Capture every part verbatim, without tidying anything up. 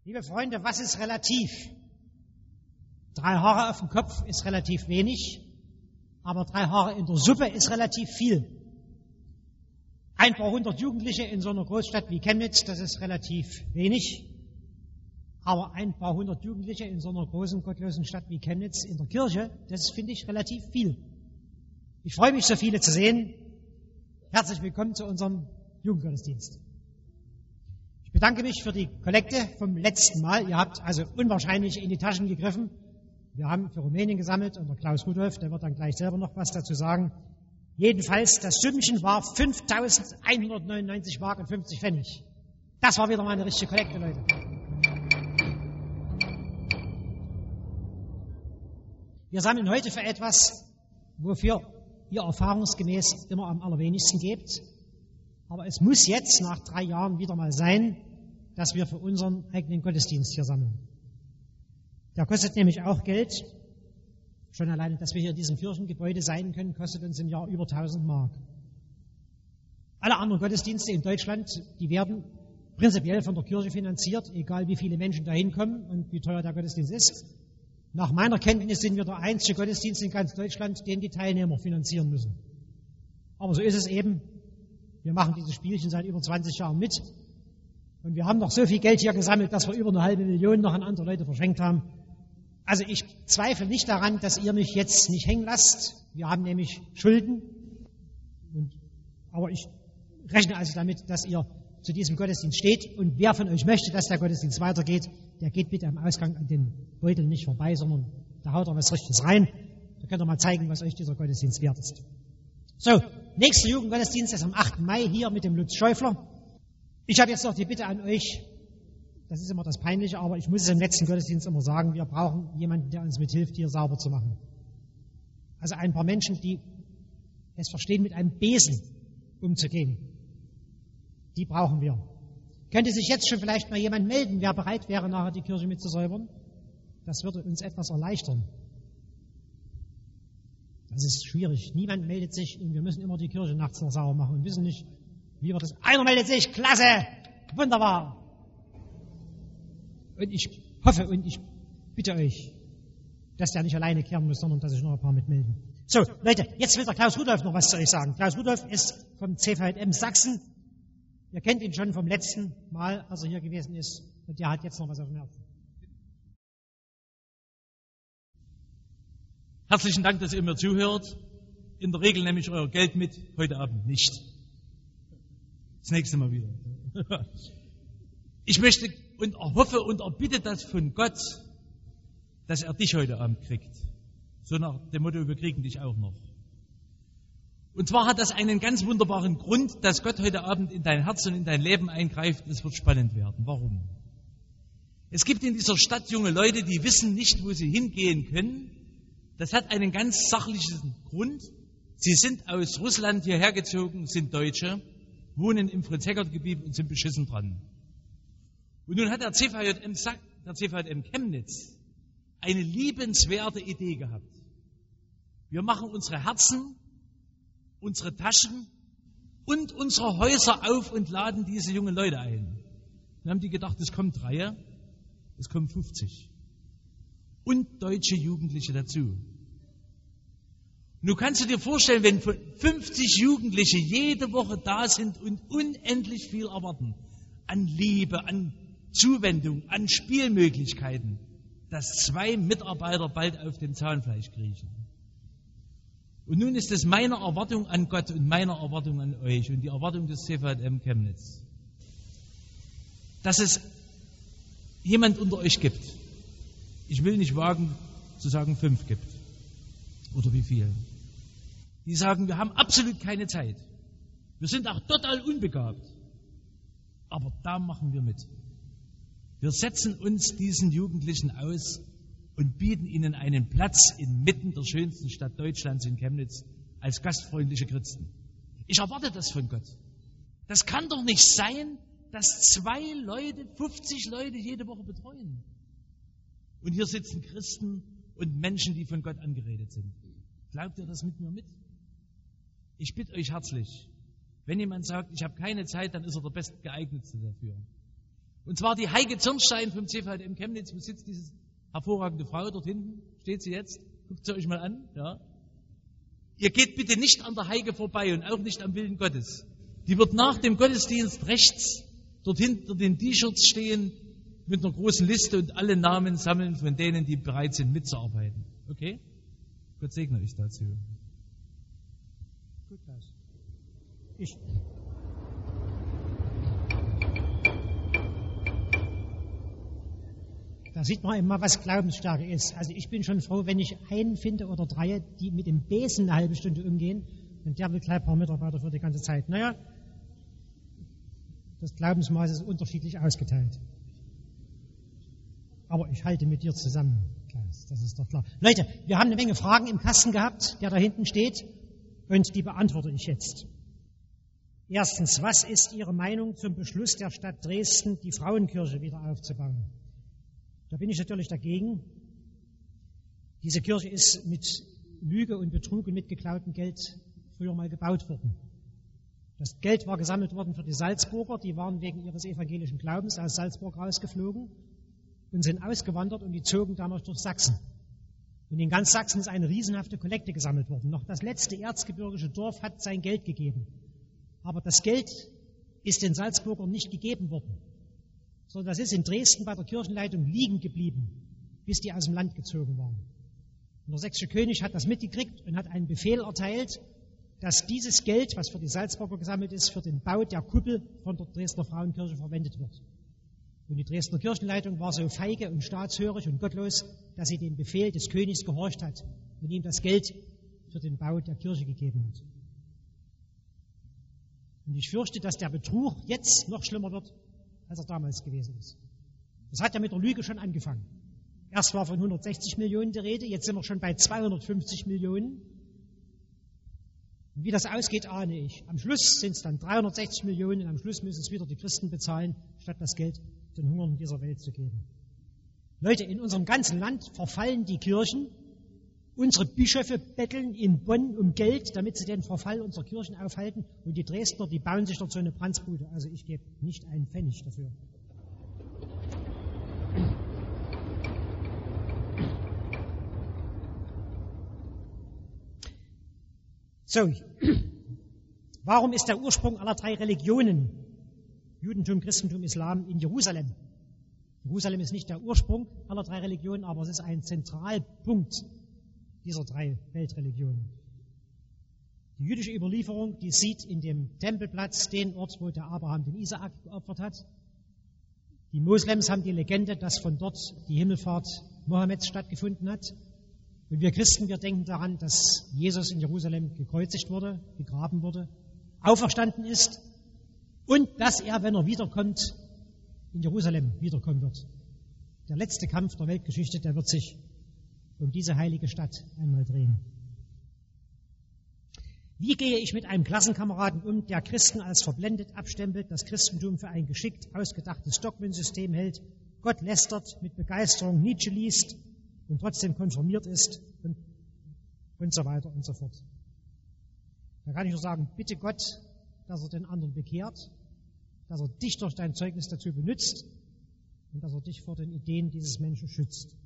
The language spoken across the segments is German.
Liebe Freunde, was ist relativ? Drei Haare auf dem Kopf ist relativ wenig, aber drei Haare in der Suppe ist relativ viel. Ein paar hundert Jugendliche in so einer Großstadt wie Chemnitz, das ist relativ wenig. Aber ein paar hundert Jugendliche in so einer großen, gottlosen Stadt wie Chemnitz in der Kirche, das finde ich relativ viel. Ich freue mich, so viele zu sehen. Herzlich willkommen zu unserem Jugendgottesdienst. Ich bedanke mich für die Kollekte vom letzten Mal. Ihr habt also unwahrscheinlich in die Taschen gegriffen. Wir haben für Rumänien gesammelt und der Klaus Rudolf, der wird dann gleich selber noch was dazu sagen. Jedenfalls, das Sümmchen war fünftausendeinhundertneunundneunzig Mark und fünfzig Pfennig. Das war wieder mal eine richtige Kollekte, Leute. Wir sammeln heute für etwas, wofür ihr erfahrungsgemäß immer am allerwenigsten gebt. Aber es muss jetzt nach drei Jahren wieder mal sein, dass wir für unseren eigenen Gottesdienst hier sammeln. Der kostet nämlich auch Geld. Schon alleine, dass wir hier in diesem Kirchengebäude sein können, kostet uns im Jahr über tausend Mark. Alle anderen Gottesdienste in Deutschland, die werden prinzipiell von der Kirche finanziert, egal wie viele Menschen da hinkommen und wie teuer der Gottesdienst ist. Nach meiner Kenntnis sind wir der einzige Gottesdienst in ganz Deutschland, den die Teilnehmer finanzieren müssen. Aber so ist es eben. Wir machen dieses Spielchen seit über zwanzig Jahren mit. Und wir haben noch so viel Geld hier gesammelt, dass wir über eine halbe Million noch an andere Leute verschenkt haben. Also ich zweifle nicht daran, dass ihr mich jetzt nicht hängen lasst. Wir haben nämlich Schulden. Und, aber ich rechne also damit, dass ihr zu diesem Gottesdienst steht. Und wer von euch möchte, dass der Gottesdienst weitergeht, der geht bitte am Ausgang an den Beutel nicht vorbei, sondern da haut er was Richtiges rein. Da könnt ihr mal zeigen, was euch dieser Gottesdienst wert ist. So, nächster Jugendgottesdienst ist am achten Mai hier mit dem Lutz Schäufler. Ich habe jetzt noch die Bitte an euch, das ist immer das Peinliche, aber ich muss es im letzten Gottesdienst immer sagen, wir brauchen jemanden, der uns mithilft, hier sauber zu machen. Also ein paar Menschen, die es verstehen, mit einem Besen umzugehen. Die brauchen wir. Könnte sich jetzt schon vielleicht mal jemand melden, wer bereit wäre, nachher die Kirche mitzusäubern? Das würde uns etwas erleichtern. Das ist schwierig. Niemand meldet sich und wir müssen immer die Kirche nachts noch sauber machen und wissen nicht, wie wir das... Einer meldet sich, klasse, wunderbar. Und ich hoffe und ich bitte euch, dass der nicht alleine kehren muss, sondern dass sich noch ein paar mitmelden. So, Leute, jetzt will der Klaus Rudolf noch was zu euch sagen. Klaus Rudolf ist vom C V J M Sachsen. Ihr kennt ihn schon vom letzten Mal, als er hier gewesen ist. Und der hat jetzt noch was auf dem Herzen. Herzlichen Dank, dass ihr mir zuhört. In der Regel nehme ich euer Geld mit, heute Abend nicht. Das nächste Mal wieder. Ich möchte und erhoffe und erbitte das von Gott, dass er dich heute Abend kriegt. So nach dem Motto, wir kriegen dich auch noch. Und zwar hat das einen ganz wunderbaren Grund, dass Gott heute Abend in dein Herz und in dein Leben eingreift. Es wird spannend werden. Warum? Es gibt in dieser Stadt junge Leute, die wissen nicht, wo sie hingehen können. Das hat einen ganz sachlichen Grund. Sie sind aus Russland hierher gezogen, sind Deutsche, wohnen im Fritz-Heckert-Gebiet und sind beschissen dran. Und nun hat der C V J M, der C V J M Chemnitz eine liebenswerte Idee gehabt. Wir machen unsere Herzen, unsere Taschen und unsere Häuser auf und laden diese jungen Leute ein. Dann haben die gedacht, es kommt Reihe, es kommen fünfzig. Und deutsche Jugendliche dazu. Nun kannst du dir vorstellen, wenn fünfzig Jugendliche jede Woche da sind und unendlich viel erwarten, an Liebe, an Zuwendung, an Spielmöglichkeiten, dass zwei Mitarbeiter bald auf dem Zahnfleisch kriechen. Und nun ist es meine Erwartung an Gott und meine Erwartung an euch und die Erwartung des C V J M Chemnitz, dass es jemand unter euch gibt, ich will nicht wagen zu sagen, fünf gibt. Oder wie viel. Die sagen, wir haben absolut keine Zeit. Wir sind auch total unbegabt. Aber da machen wir mit. Wir setzen uns diesen Jugendlichen aus und bieten ihnen einen Platz inmitten der schönsten Stadt Deutschlands in Chemnitz als gastfreundliche Christen. Ich erwarte das von Gott. Das kann doch nicht sein, dass zwei Leute, fünfzig Leute jede Woche betreuen. Und hier sitzen Christen und Menschen, die von Gott angeredet sind. Glaubt ihr das mit mir mit? Ich bitte euch herzlich, wenn jemand sagt, ich habe keine Zeit, dann ist er der Bestgeeignetste dafür. Und zwar die Heike Zirnstein vom C V M Chemnitz, wo sitzt diese hervorragende Frau dort hinten, steht sie jetzt, guckt sie euch mal an, ja. Ihr geht bitte nicht an der Heike vorbei und auch nicht am Willen Gottes. Die wird nach dem Gottesdienst rechts dort hinter den T-Shirts stehen mit einer großen Liste und alle Namen sammeln von denen, die bereit sind mitzuarbeiten. Okay? Gott segne euch dazu. Gut, Klaus. Ich. Da sieht man immer, was Glaubensstärke ist. Also ich bin schon froh, wenn ich einen finde oder drei, die mit dem Besen eine halbe Stunde umgehen, und der will gleich ein paar Mitarbeiter für die ganze Zeit. Naja, das Glaubensmaß ist unterschiedlich ausgeteilt. Aber ich halte mit dir zusammen, Klaus, das ist doch klar. Leute, wir haben eine Menge Fragen im Kasten gehabt, der da hinten steht, und die beantworte ich jetzt. Erstens, was ist Ihre Meinung zum Beschluss der Stadt Dresden, die Frauenkirche wieder aufzubauen? Da bin ich natürlich dagegen. Diese Kirche ist mit Lüge und Betrug und mit geklautem Geld früher mal gebaut worden. Das Geld war gesammelt worden für die Salzburger, die waren wegen ihres evangelischen Glaubens aus Salzburg rausgeflogen und sind ausgewandert und die zogen damals durch Sachsen. Und in ganz Sachsen ist eine riesenhafte Kollekte gesammelt worden. Noch das letzte erzgebirgische Dorf hat sein Geld gegeben. Aber das Geld ist den Salzburgern nicht gegeben worden, sondern das ist in Dresden bei der Kirchenleitung liegen geblieben, bis die aus dem Land gezogen waren. Und der sächsische König hat das mitgekriegt und hat einen Befehl erteilt, dass dieses Geld, was für die Salzburger gesammelt ist, für den Bau der Kuppel von der Dresdner Frauenkirche verwendet wird. Und die Dresdner Kirchenleitung war so feige und staatshörig und gottlos, dass sie dem Befehl des Königs gehorcht hat und ihm das Geld für den Bau der Kirche gegeben hat. Und ich fürchte, dass der Betrug jetzt noch schlimmer wird, als er damals gewesen ist. Das hat ja mit der Lüge schon angefangen. Erst war von hundertsechzig Millionen die Rede, jetzt sind wir schon bei zweihundertfünfzig Millionen. Und wie das ausgeht, ahne ich. Am Schluss sind es dann dreihundertsechzig Millionen und am Schluss müssen es wieder die Christen bezahlen, statt das Geld den Hungern dieser Welt zu geben. Leute, in unserem ganzen Land verfallen die Kirchen. Unsere Bischöfe betteln in Bonn um Geld, damit sie den Verfall unserer Kirchen aufhalten. Und die Dresdner, die bauen sich dort so eine Brandbude. Also ich gebe nicht einen Pfennig dafür. So, warum ist der Ursprung aller drei Religionen, Judentum, Christentum, Islam, in Jerusalem? Jerusalem ist nicht der Ursprung aller drei Religionen, aber es ist ein Zentralpunkt dieser drei Weltreligionen. Die jüdische Überlieferung, die sieht in dem Tempelplatz den Ort, wo der Abraham den Isaak geopfert hat. Die Moslems haben die Legende, dass von dort die Himmelfahrt Mohammeds stattgefunden hat. Und wir Christen, wir denken daran, dass Jesus in Jerusalem gekreuzigt wurde, begraben wurde, auferstanden ist und dass er, wenn er wiederkommt, in Jerusalem wiederkommen wird. Der letzte Kampf der Weltgeschichte, der wird sich um diese heilige Stadt einmal drehen. Wie gehe ich mit einem Klassenkameraden um, der Christen als verblendet abstempelt, das Christentum für ein geschickt ausgedachtes Dogmensystem hält, Gott lästert, mit Begeisterung Nietzsche liest und trotzdem konformiert ist und, und so weiter und so fort. Da kann ich nur sagen, bitte Gott, dass er den anderen bekehrt, dass er dich durch dein Zeugnis dazu benutzt und dass er dich vor den Ideen dieses Menschen schützt.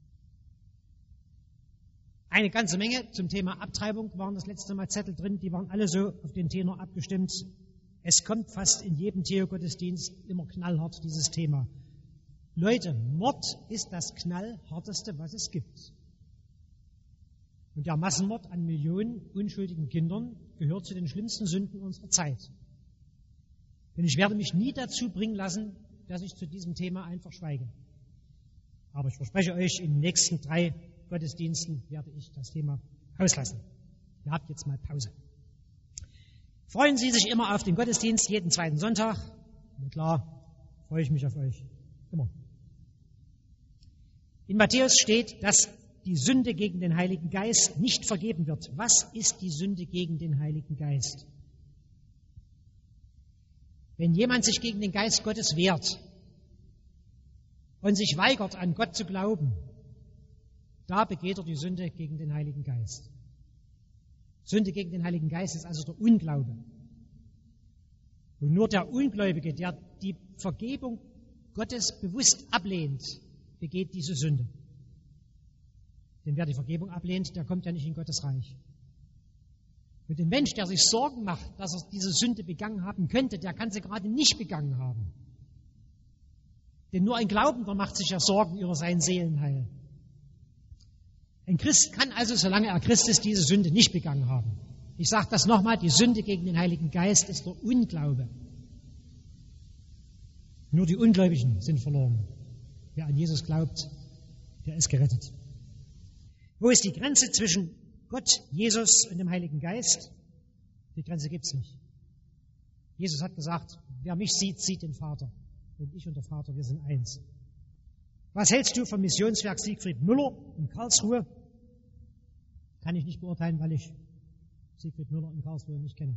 Eine ganze Menge zum Thema Abtreibung waren das letzte Mal Zettel drin, die waren alle so auf den Tenor abgestimmt. Es kommt fast in jedem Theogottesdienst immer knallhart dieses Thema. Leute, Mord ist das knallharteste, was es gibt. Und der Massenmord an Millionen unschuldigen Kindern gehört zu den schlimmsten Sünden unserer Zeit. Denn ich werde mich nie dazu bringen lassen, dass ich zu diesem Thema einfach schweige. Aber ich verspreche euch, in den nächsten drei Gottesdiensten werde ich das Thema auslassen. Ihr habt jetzt mal Pause. Freuen Sie sich immer auf den Gottesdienst, jeden zweiten Sonntag? Na klar, freue ich mich auf euch. Immer. In Matthäus steht, dass die Sünde gegen den Heiligen Geist nicht vergeben wird. Was ist die Sünde gegen den Heiligen Geist? Wenn jemand sich gegen den Geist Gottes wehrt und sich weigert, an Gott zu glauben, da begeht er die Sünde gegen den Heiligen Geist. Sünde gegen den Heiligen Geist ist also der Unglaube. Und nur der Ungläubige, der die Vergebung Gottes bewusst ablehnt, begeht diese Sünde. Denn wer die Vergebung ablehnt, der kommt ja nicht in Gottes Reich. Und der Mensch, der sich Sorgen macht, dass er diese Sünde begangen haben könnte, der kann sie gerade nicht begangen haben. Denn nur ein Glaubender macht sich ja Sorgen über sein Seelenheil. Ein Christ kann also, solange er Christ ist, diese Sünde nicht begangen haben. Ich sage das nochmal, die Sünde gegen den Heiligen Geist ist der Unglaube. Nur die Ungläubigen sind verloren. Wer an Jesus glaubt, der ist gerettet. Wo ist die Grenze zwischen Gott, Jesus und dem Heiligen Geist? Die Grenze gibt es nicht. Jesus hat gesagt, wer mich sieht, sieht den Vater. Und ich und der Vater, wir sind eins. Was hältst du vom Missionswerk Siegfried Müller in Karlsruhe? Kann ich nicht beurteilen, weil ich Siegfried Müller in Karlsruhe nicht kenne.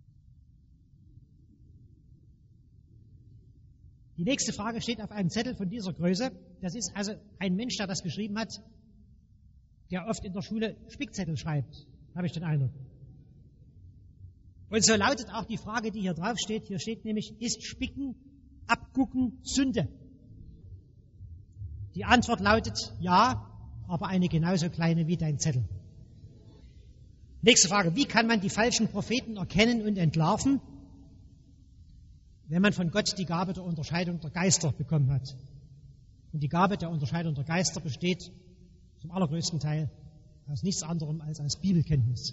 Die nächste Frage steht auf einem Zettel von dieser Größe. Das ist also ein Mensch, der das geschrieben hat, der oft in der Schule Spickzettel schreibt, habe ich den Eindruck. Und so lautet auch die Frage, die hier drauf steht. Hier steht nämlich, ist Spicken, Abgucken Sünde? Die Antwort lautet ja, aber eine genauso kleine wie dein Zettel. Nächste Frage, wie kann man die falschen Propheten erkennen und entlarven, wenn man von Gott die Gabe der Unterscheidung der Geister bekommen hat? Und die Gabe der Unterscheidung der Geister besteht zum allergrößten Teil aus nichts anderem als aus Bibelkenntnis.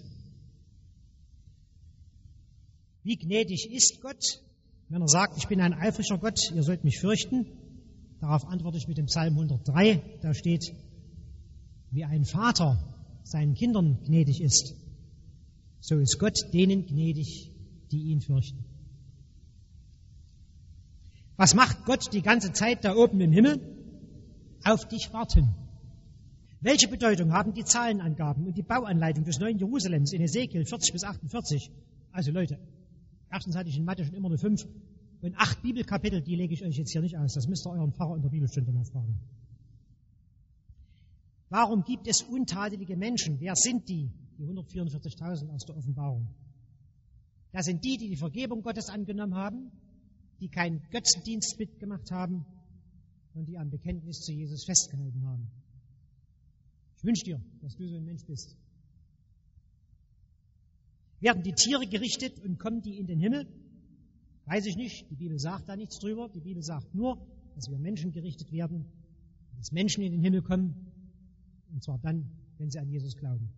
Wie gnädig ist Gott, wenn er sagt, ich bin ein eifriger Gott, ihr sollt mich fürchten? Darauf antworte ich mit dem Psalm hundertdrei, da steht, wie ein Vater seinen Kindern gnädig ist, so ist Gott denen gnädig, die ihn fürchten. Was macht Gott die ganze Zeit da oben im Himmel? Auf dich warten. Welche Bedeutung haben die Zahlenangaben und die Bauanleitung des neuen Jerusalems in Ezekiel vierzig bis achtundvierzig? Also Leute, erstens hatte ich in Mathe schon immer eine fünf und acht Bibelkapitel, die lege ich euch jetzt hier nicht aus. Das müsst ihr euren Pfarrer in der Bibelstunde mal fragen. Warum gibt es untadelige Menschen? Wer sind die? Die hundertvierundvierzigtausend aus der Offenbarung. Das sind die, die die Vergebung Gottes angenommen haben, die keinen Götzendienst mitgemacht haben und die am Bekenntnis zu Jesus festgehalten haben. Ich wünsche dir, dass du so ein Mensch bist. Werden die Tiere gerichtet und kommen die in den Himmel? Weiß ich nicht. Die Bibel sagt da nichts drüber. Die Bibel sagt nur, dass wir Menschen gerichtet werden, dass Menschen in den Himmel kommen, und zwar dann, wenn sie an Jesus glauben.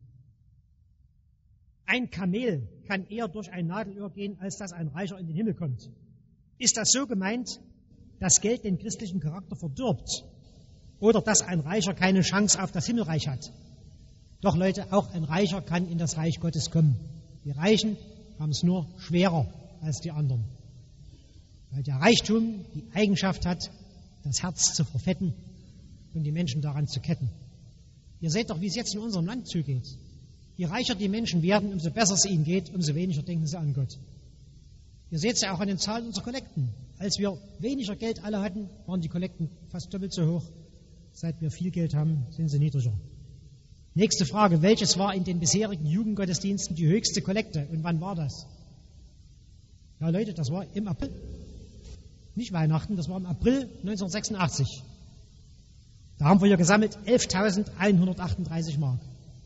Ein Kamel kann eher durch ein Nadelöhr gehen, als dass ein Reicher in den Himmel kommt. Ist das so gemeint, dass Geld den christlichen Charakter verdirbt? Oder dass ein Reicher keine Chance auf das Himmelreich hat? Doch Leute, auch ein Reicher kann in das Reich Gottes kommen. Die Reichen haben es nur schwerer als die anderen. Weil der Reichtum die Eigenschaft hat, das Herz zu verfetten und die Menschen daran zu ketten. Ihr seht doch, wie es jetzt in unserem Land zugeht. Je reicher die Menschen werden, umso besser es ihnen geht, umso weniger denken sie an Gott. Ihr seht es ja auch an den Zahlen unserer Kollekten. Als wir weniger Geld alle hatten, waren die Kollekten fast doppelt so hoch. Seit wir viel Geld haben, sind sie niedriger. Nächste Frage, welches war in den bisherigen Jugendgottesdiensten die höchste Kollekte und wann war das? Ja Leute, das war im April. Nicht Weihnachten, das war im April neunzehnhundertsechsundachtzig. Da haben wir hier gesammelt elftausendeinhundertachtunddreißig Mark.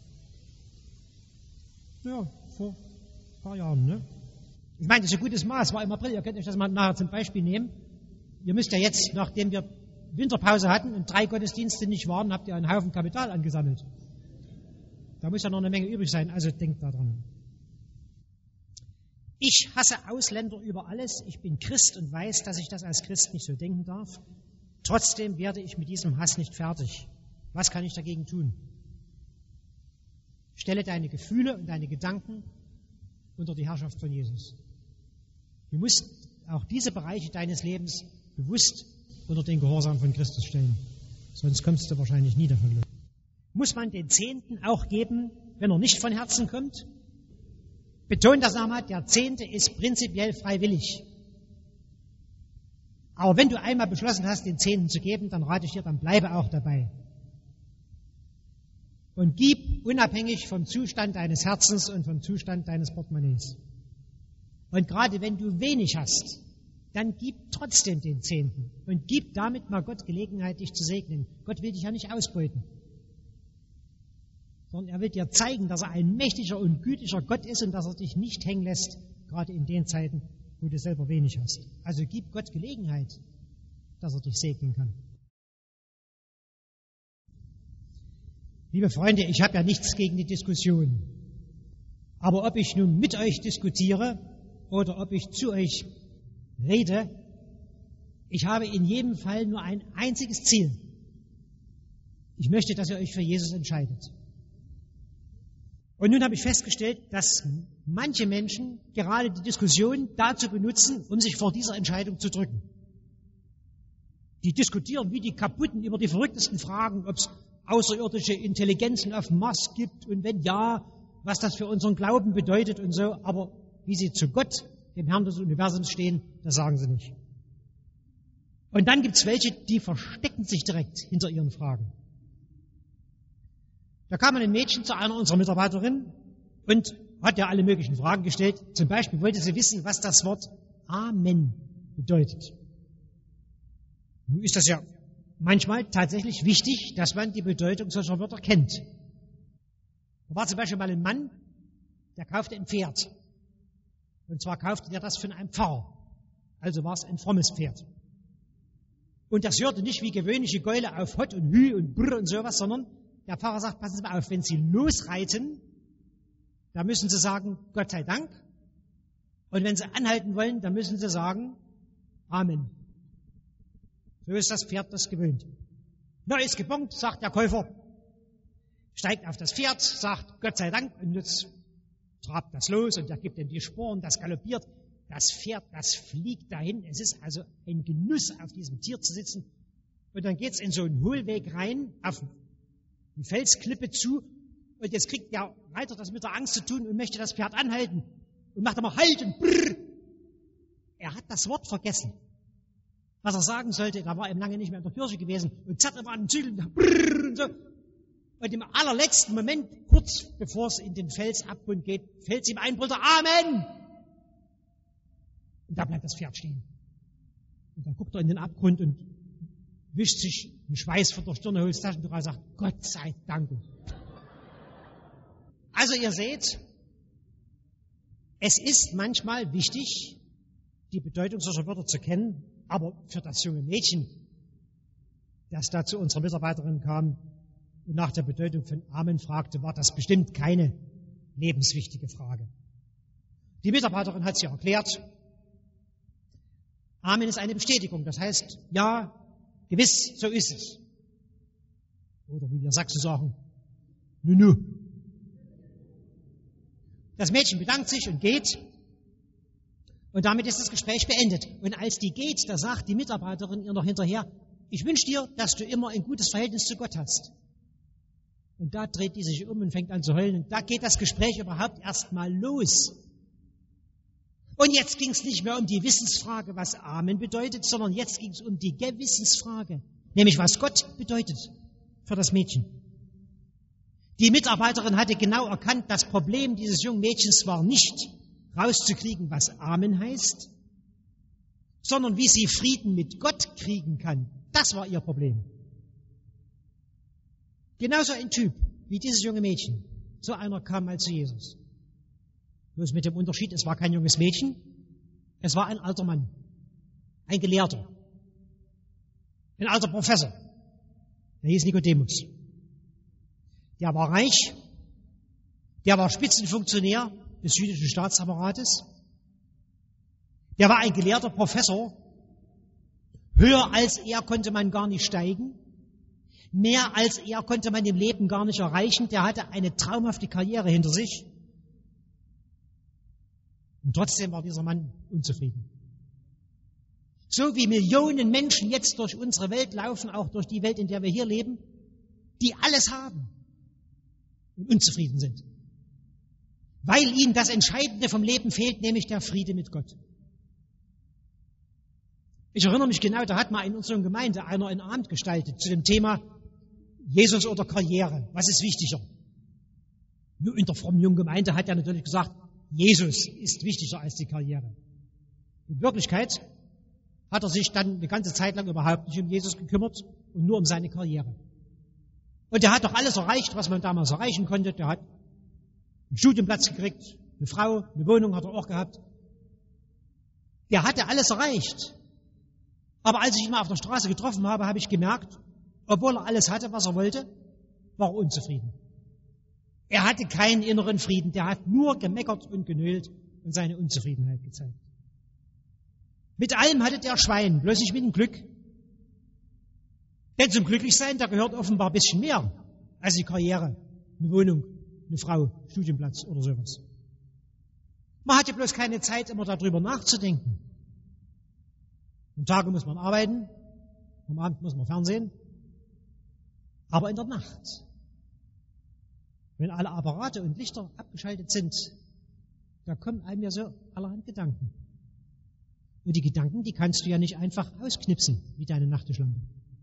Ja, vor ein paar Jahren, ne? Ich meine, das ist ein gutes Maß, war im April, ihr könnt euch das mal nachher zum Beispiel nehmen. Ihr müsst ja jetzt, nachdem wir Winterpause hatten und drei Gottesdienste nicht waren, habt ihr einen Haufen Kapital angesammelt. Da muss ja noch eine Menge übrig sein, also denkt da dran. Ich hasse Ausländer über alles. Ich bin Christ und weiß, dass ich das als Christ nicht so denken darf. Trotzdem werde ich mit diesem Hass nicht fertig. Was kann ich dagegen tun? Stelle deine Gefühle und deine Gedanken unter die Herrschaft von Jesus. Du musst auch diese Bereiche deines Lebens bewusst unter den Gehorsam von Christus stellen. Sonst kommst du wahrscheinlich nie davon los. Muss man den Zehnten auch geben, wenn er nicht von Herzen kommt? Betont das nochmal, der Zehnte ist prinzipiell freiwillig. Aber wenn du einmal beschlossen hast, den Zehnten zu geben, dann rate ich dir, dann bleibe auch dabei. Und gib unabhängig vom Zustand deines Herzens und vom Zustand deines Portemonnaies. Und gerade wenn du wenig hast, dann gib trotzdem den Zehnten und gib damit mal Gott Gelegenheit, dich zu segnen. Gott will dich ja nicht ausbeuten, sondern er will dir zeigen, dass er ein mächtiger und gütiger Gott ist und dass er dich nicht hängen lässt, gerade in den Zeiten, wo du selber wenig hast. Also gib Gott Gelegenheit, dass er dich segnen kann. Liebe Freunde, ich habe ja nichts gegen die Diskussion. Aber ob ich nun mit euch diskutiere oder ob ich zu euch rede, ich habe in jedem Fall nur ein einziges Ziel. Ich möchte, dass ihr euch für Jesus entscheidet. Und nun habe ich festgestellt, dass manche Menschen gerade die Diskussion dazu benutzen, um sich vor dieser Entscheidung zu drücken. Die diskutieren wie die Kaputten über die verrücktesten Fragen, ob es außerirdische Intelligenzen auf dem Mars gibt und wenn ja, was das für unseren Glauben bedeutet und so. Aber wie sie zu Gott, dem Herrn des Universums, stehen, das sagen sie nicht. Und dann gibt es welche, die verstecken sich direkt hinter ihren Fragen. Da kam ein Mädchen zu einer unserer Mitarbeiterinnen und hat ja alle möglichen Fragen gestellt. Zum Beispiel wollte sie wissen, was das Wort Amen bedeutet. Nun ist das ja manchmal tatsächlich wichtig, dass man die Bedeutung solcher Wörter kennt. Da war zum Beispiel mal ein Mann, der kaufte ein Pferd. Und zwar kaufte der das von einem Pfarrer. Also war es ein frommes Pferd. Und das hörte nicht wie gewöhnliche Gäule auf Hott und Hü und Brr und sowas, sondern der Pfarrer sagt, passen Sie mal auf, wenn Sie losreiten, da müssen Sie sagen, Gott sei Dank. Und wenn Sie anhalten wollen, dann müssen Sie sagen, Amen. So ist das Pferd das gewöhnt. Na, ist gebongt, sagt der Käufer, steigt auf das Pferd, sagt Gott sei Dank und jetzt trabt das los und er gibt ihm die Sporen, das galoppiert. Das Pferd, das fliegt dahin. Es ist also ein Genuss, auf diesem Tier zu sitzen. Und dann geht's in so einen Hohlweg rein, auf die Felsklippe zu. Und jetzt kriegt der Reiter das mit der Angst zu tun und möchte das Pferd anhalten. Und macht aber Halt und Brrr. Er hat das Wort vergessen. Was er sagen sollte, da war er lange nicht mehr in der Kirche gewesen. Und zack, er war an den Zügeln, Brrr und so. Und im allerletzten Moment, kurz bevor es in den Felsabgrund geht, fällt es ihm ein, Bruder, Amen! Und da bleibt das Pferd stehen. Und dann guckt er in den Abgrund und wischt sich den Schweiß von der Stirn, holt das Taschentuch und sagt, Gott sei Dank. Also ihr seht, es ist manchmal wichtig, die Bedeutung solcher Wörter zu kennen, aber für das junge Mädchen, das da zu unserer Mitarbeiterin kam und nach der Bedeutung von Amen fragte, war das bestimmt keine lebenswichtige Frage. Die Mitarbeiterin hat sie erklärt, Amen ist eine Bestätigung, das heißt, ja, gewiss, so ist es. Oder wie wir Sachsen sagen, nu, nu. Das Mädchen bedankt sich und geht und damit ist das Gespräch beendet. Und als die geht, da sagt die Mitarbeiterin ihr noch hinterher, ich wünsche dir, dass du immer ein gutes Verhältnis zu Gott hast. Und da dreht die sich um und fängt an zu heulen und da geht das Gespräch überhaupt erst mal los. Und jetzt ging es nicht mehr um die Wissensfrage, was Amen bedeutet, sondern jetzt ging es um die Gewissensfrage, nämlich was Gott bedeutet für das Mädchen. Die Mitarbeiterin hatte genau erkannt, das Problem dieses jungen Mädchens war nicht rauszukriegen, was Amen heißt, sondern wie sie Frieden mit Gott kriegen kann. Das war ihr Problem. Genauso ein Typ wie dieses junge Mädchen. So einer kam mal zu Jesus. Bloß mit dem Unterschied, es war kein junges Mädchen, es war ein alter Mann, ein Gelehrter, ein alter Professor, der hieß Nikodemus. Der war reich, der war Spitzenfunktionär des jüdischen Staatsapparates, der war ein gelehrter Professor, höher als er konnte man gar nicht steigen, mehr als er konnte man im Leben gar nicht erreichen, der hatte eine traumhafte Karriere hinter sich. Und trotzdem war dieser Mann unzufrieden. So wie Millionen Menschen jetzt durch unsere Welt laufen, auch durch die Welt, in der wir hier leben, die alles haben und unzufrieden sind. Weil ihnen das Entscheidende vom Leben fehlt, nämlich der Friede mit Gott. Ich erinnere mich genau, da hat mal in unserer Gemeinde einer einen Abend gestaltet zu dem Thema Jesus oder Karriere. Was ist wichtiger? Nur in der frommen jungen Gemeinde hat er natürlich gesagt, Jesus ist wichtiger als die Karriere. In Wirklichkeit hat er sich dann eine ganze Zeit lang überhaupt nicht um Jesus gekümmert und nur um seine Karriere. Und er hat doch alles erreicht, was man damals erreichen konnte. Der hat einen Studienplatz gekriegt, eine Frau, eine Wohnung hat er auch gehabt. Der hatte alles erreicht. Aber als ich ihn mal auf der Straße getroffen habe, habe ich gemerkt, obwohl er alles hatte, was er wollte, war er unzufrieden. Er hatte keinen inneren Frieden, der hat nur gemeckert und genölt und seine Unzufriedenheit gezeigt. Mit allem hatte der Schwein, bloß nicht mit dem Glück. Denn zum Glücklichsein, da gehört offenbar ein bisschen mehr als die Karriere, eine Wohnung, eine Frau, Studienplatz oder sowas. Man hatte bloß keine Zeit, immer darüber nachzudenken. Am Tage muss man arbeiten, am Abend muss man Fernsehen, aber in der Nacht, wenn alle Apparate und Lichter abgeschaltet sind, da kommen einem ja so allerhand Gedanken. Und die Gedanken, die kannst du ja nicht einfach ausknipsen, wie deine Nachttischlampe.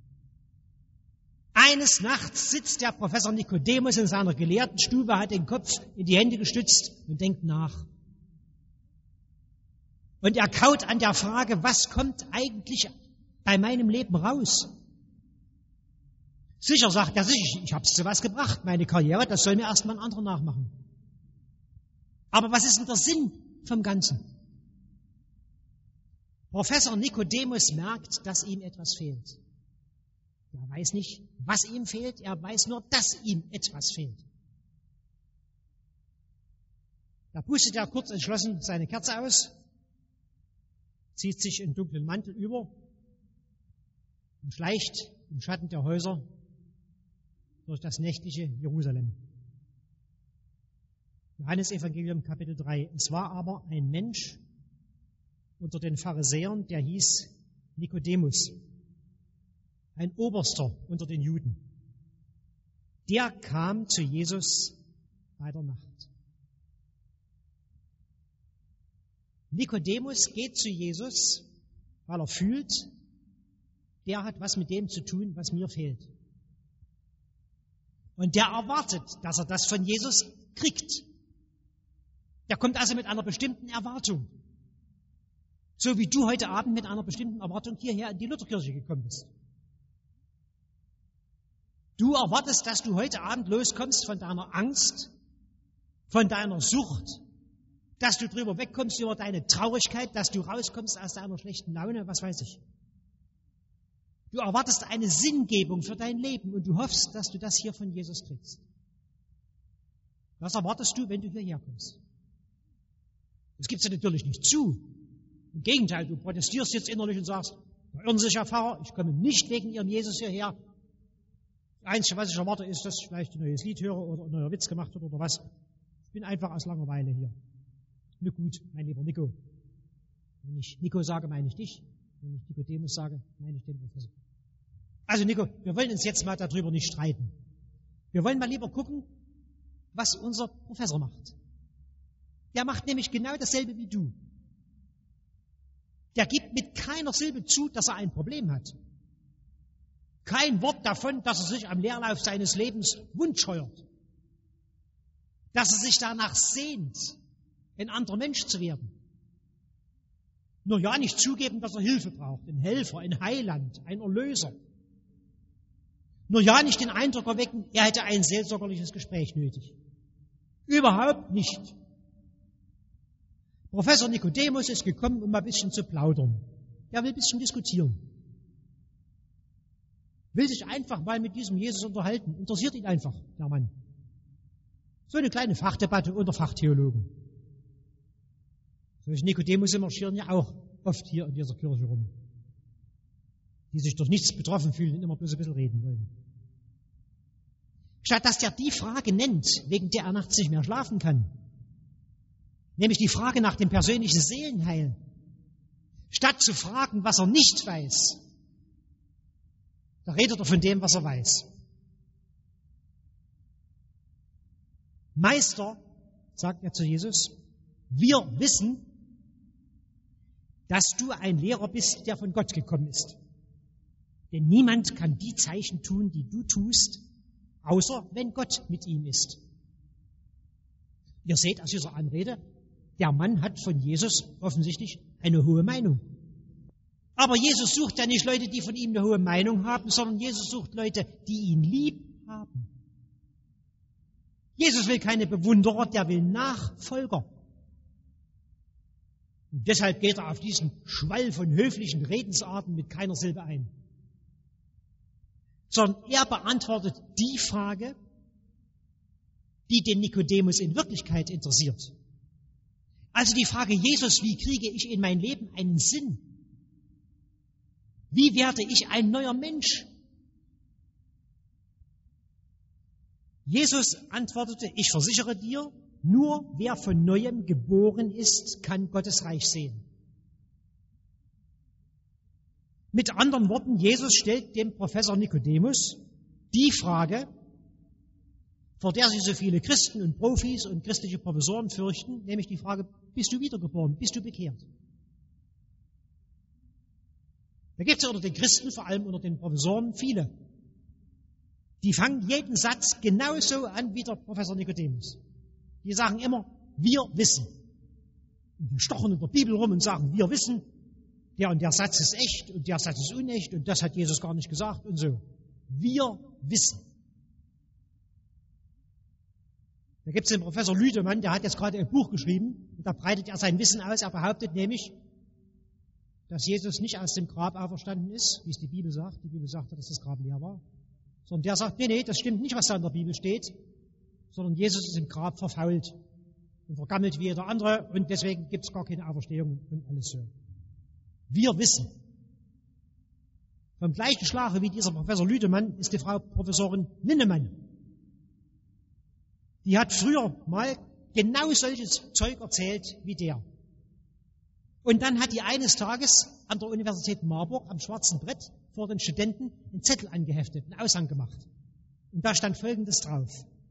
Eines Nachts sitzt der Professor Nikodemus in seiner gelehrten Stube, hat den Kopf in die Hände gestützt und denkt nach. Und er kaut an der Frage, was kommt eigentlich bei meinem Leben raus? Sicher, sagt er sich, ich habe es zu was gebracht, meine Karriere, das soll mir erstmal ein anderer nachmachen. Aber was ist denn der Sinn vom Ganzen? Professor Nikodemus merkt, dass ihm etwas fehlt. Er weiß nicht, was ihm fehlt, er weiß nur, dass ihm etwas fehlt. Da pustet er kurz entschlossen seine Kerze aus, zieht sich einen dunklen Mantel über und schleicht im Schatten der Häuser durch das nächtliche Jerusalem. Johannesevangelium Kapitel drei. Es war aber ein Mensch unter den Pharisäern, der hieß Nikodemus, ein Oberster unter den Juden. Der kam zu Jesus bei der Nacht. Nikodemus geht zu Jesus, weil er fühlt, der hat was mit dem zu tun, was mir fehlt. Und der erwartet, dass er das von Jesus kriegt. Der kommt also mit einer bestimmten Erwartung. So wie du heute Abend mit einer bestimmten Erwartung hierher in die Lutherkirche gekommen bist. Du erwartest, dass du heute Abend loskommst von deiner Angst, von deiner Sucht, dass du drüber wegkommst über deine Traurigkeit, dass du rauskommst aus deiner schlechten Laune, was weiß ich. Du erwartest eine Sinngebung für dein Leben und du hoffst, dass du das hier von Jesus kriegst. Was erwartest du, wenn du hierher kommst? Das gibst du natürlich nicht zu. Im Gegenteil, du protestierst jetzt innerlich und sagst, da irren Sie sich, Herr Pfarrer, ich komme nicht wegen Ihrem Jesus hierher. Das Einzige, was ich erwarte, ist, dass ich vielleicht ein neues Lied höre oder ein neuer Witz gemacht wird oder was. Ich bin einfach aus Langeweile hier. Nur gut, mein lieber Nico. Wenn ich Nico sage, meine ich dich. Wenn ich Nikodemus sage, meine ich den Professor. Also Nico, wir wollen uns jetzt mal darüber nicht streiten. Wir wollen mal lieber gucken, was unser Professor macht. Der macht nämlich genau dasselbe wie du. Der gibt mit keiner Silbe zu, dass er ein Problem hat. Kein Wort davon, dass er sich am Leerlauf seines Lebens wundscheuert. Dass er sich danach sehnt, ein anderer Mensch zu werden. Nur ja nicht zugeben, dass er Hilfe braucht, ein Helfer, ein Heiland, ein Erlöser. Nur ja nicht den Eindruck erwecken, er hätte ein seelsorgerliches Gespräch nötig. Überhaupt nicht. Professor Nikodemus ist gekommen, um mal ein bisschen zu plaudern. Er will ein bisschen diskutieren. Will sich einfach mal mit diesem Jesus unterhalten. Interessiert ihn einfach, der Mann. So eine kleine Fachdebatte unter Fachtheologen. Solche Nikodemus marschieren ja auch oft hier in dieser Kirche rum. Die sich durch nichts betroffen fühlen und immer bloß ein bisschen reden wollen. Statt dass der die Frage nennt, wegen der er nachts nicht mehr schlafen kann, nämlich die Frage nach dem persönlichen Seelenheil, statt zu fragen, was er nicht weiß, da redet er von dem, was er weiß. Meister, sagt er zu Jesus, wir wissen, dass du ein Lehrer bist, der von Gott gekommen ist. Denn niemand kann die Zeichen tun, die du tust, außer wenn Gott mit ihm ist. Ihr seht aus dieser Anrede, der Mann hat von Jesus offensichtlich eine hohe Meinung. Aber Jesus sucht ja nicht Leute, die von ihm eine hohe Meinung haben, sondern Jesus sucht Leute, die ihn lieb haben. Jesus will keine Bewunderer, der will Nachfolger. Und deshalb geht er auf diesen Schwall von höflichen Redensarten mit keiner Silbe ein. Sondern er beantwortet die Frage, die den Nikodemus in Wirklichkeit interessiert. Also die Frage, Jesus, wie kriege ich in mein Leben einen Sinn? Wie werde ich ein neuer Mensch? Jesus antwortete, ich versichere dir, nur wer von Neuem geboren ist, kann Gottes Reich sehen. Mit anderen Worten, Jesus stellt dem Professor Nikodemus die Frage, vor der sich so viele Christen und Profis und christliche Professoren fürchten, nämlich die Frage, bist du wiedergeboren, bist du bekehrt? Da gibt es unter den Christen, vor allem unter den Professoren, viele. Die fangen jeden Satz genauso an wie der Professor Nikodemus. Die sagen immer, wir wissen. Und die stochen in der Bibel rum und sagen, wir wissen, der und der Satz ist echt und der Satz ist unecht und das hat Jesus gar nicht gesagt und so. Wir wissen. Da gibt es den Professor Lüdemann, der hat jetzt gerade ein Buch geschrieben und da breitet er sein Wissen aus. Er behauptet nämlich, dass Jesus nicht aus dem Grab auferstanden ist, wie es die Bibel sagt. Die Bibel sagt, dass das Grab leer war. Sondern der sagt, nee, nee, das stimmt nicht, was da in der Bibel steht, sondern Jesus ist im Grab verfault und vergammelt wie jeder andere und deswegen gibt es gar keine Auferstehung und alles so. Wir wissen. Vom gleichen Schlage wie dieser Professor Lüdemann ist die Frau Professorin Linnemann. Die hat früher mal genau solches Zeug erzählt wie der. Und dann hat die eines Tages an der Universität Marburg am schwarzen Brett vor den Studenten einen Zettel angeheftet, einen Aushang gemacht. Und da stand Folgendes drauf.